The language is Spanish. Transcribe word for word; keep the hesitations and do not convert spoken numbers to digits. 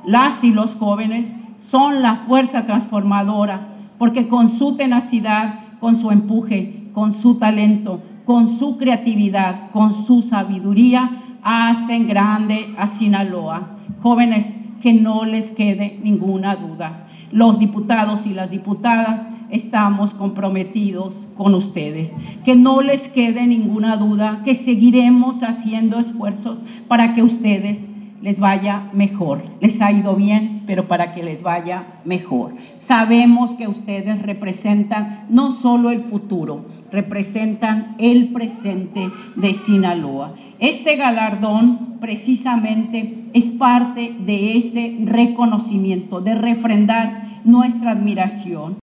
las y los jóvenes son la fuerza transformadora, porque con su tenacidad, con su empuje, con su talento, con su creatividad, con su sabiduría, hacen grande a Sinaloa. Jóvenes, que no les quede ninguna duda. Los diputados y las diputadas estamos comprometidos con ustedes. Que no les quede ninguna duda que seguiremos haciendo esfuerzos para que ustedes les vaya mejor. Les ha ido bien, pero para que les vaya mejor. Sabemos que ustedes representan no solo el futuro, representan el presente de Sinaloa. Este galardón precisamente es parte de ese reconocimiento, de refrendar nuestra admiración.